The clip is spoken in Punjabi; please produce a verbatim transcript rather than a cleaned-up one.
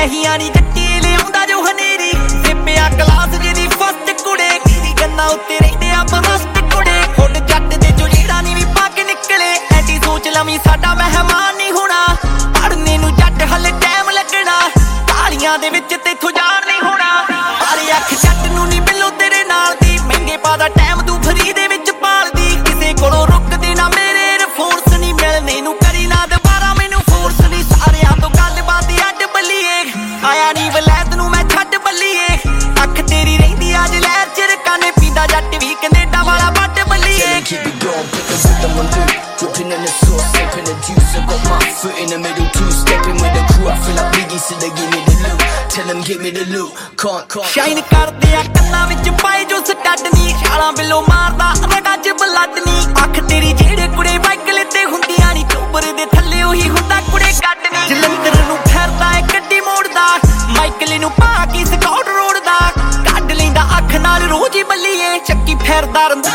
ਦਹੀਆਂ ਨੀ ਜੱਟੀ ਲਿਆਉਂਦਾ ਜੋ ਹਨੇਰੀ ਸਿੱਪਿਆ ਕਲਾਸ ਜਿਹਦੀ ਫਸਟ ਕੁੜੇ ਕਿਹਦੀ ਗੰਨਾ ਉੱਤੇ ਰਹਿੰਦੇ ਆ ਬਰਸਟ ਕੁੜੇ ਹੁੱਡ ਜੱਟ ਦੇ ਚੋਂ ਜਿਹੜਾ ਨੀ ਵੀ ਪਾ ਕੇ ਨਿਕਲੇ ਐਡੀ ਸੋਚ ਲਵੀਂ ਸਾਡਾ ਮਹਿਮਾਨ ਨਹੀਂ ਹੋਣਾ ਪੜਨੇ ਨੂੰ ਜੱਟ ਹਲੇ ਟਾਈਮ ਲੱਗਣਾ ਤਾਲੀਆਂ ਦੇ ਵਿੱਚ ਤੇਥੋਂ ਜਾਣ ਨਹੀਂ ਹੋਣਾ ਪਰ ਅੱਖ ਜੱਟ ਨੂੰ ਨੀ ਬਿੱਲੋ ਤੇਰੇ ਨਾਲ ਦੀ ਮਹਿੰਗੇ ਪਾਦਾ ਟਾਈਮ ਤੂੰ ਫਰੀ ਦੇ ਵਿੱਚ ਪਾਲਦੀ ਕਿਸੇ ਕੋਲੋਂ ਰੁਕਦੇ ਨਾ ਮੇਰੇ ਰਿਫੋਰਸ ਨਹੀਂ ਮਿਲਨੇ ਨੂੰ ਕਰੀ ਨਾ ਦੁਬਾਰਾ ਮੈਨੂੰ ਫੋਰਸ ਨਹੀਂ ਸਾਰਿਆਂ ਤੋਂ ਗੱਲਬਾਤ ਅੱਡ ਬੱਲੀਏ ਆਇਆ ਨੀ ਵਲੈਤ ਨੂੰ ਮੈਂ ਛੱਡ ਬੱਲੀਏ ਅੱਖ ਤੇਰੀ ਰਹਿੰਦੀ ਅੱਜ ਲਹਿਰ ਚ ਰਕਾਨੇ ਪੀਂਦਾ ਜੱਟ ਵੀ ਕੈਨੇਡਾ ਵਾਲਾ ਵੱਡ ਬੱਲੀਏ Dripping in the sauce, sipping the juice. I got my foot in the middle too. Stepping with the crew, I feel like Biggie, so they give me the loot. Tell them give me the loot. Can't, can't. Shine ਕਰਦੇ ਆ ਕੰਨਾਂ ਵਿੱਚ ਪਾਏ ਜੋ ਸਟੱਡ ਨੀ ਛਾਲਾਂ ਬਿੱਲੋ ਮਾਰਦਾ ਰਗਾਂ ਚ ਬਲੱਡ ਨੀ ਅੱਖ ਤੇਰੀ ਜਿਹੜੇ ਕੁੜੇ ਵਾਈਕਲ ਤੇ ਹੁੰਦੀਆਂ ਨੀ ਚੋਬਰ ਦੇ ਥੱਲੇ ਉਹੀ ਹੁੰਦਾ ਕੁੜੇ ਕੱਢ ਨੀ ਜਲੰਧਰ ਨੂੰ ਫਿਰਦਾ ਏ ਗੱਡੀ ਮੋੜਦਾ ਮਾਈਕਲ ਨੂੰ ਪਾ ਕੇ ਸਕਾਊਟ ਰੋਡ ਦਾ ਕੱਢ ਲੈਂਦਾ ਅੱਖ ਨਾਲ ਰੋਜ਼ ਹੀ ਬੱਲੀਏ ਚੱਕੀ ਫਿਰਦਾ ਰੰਦਾ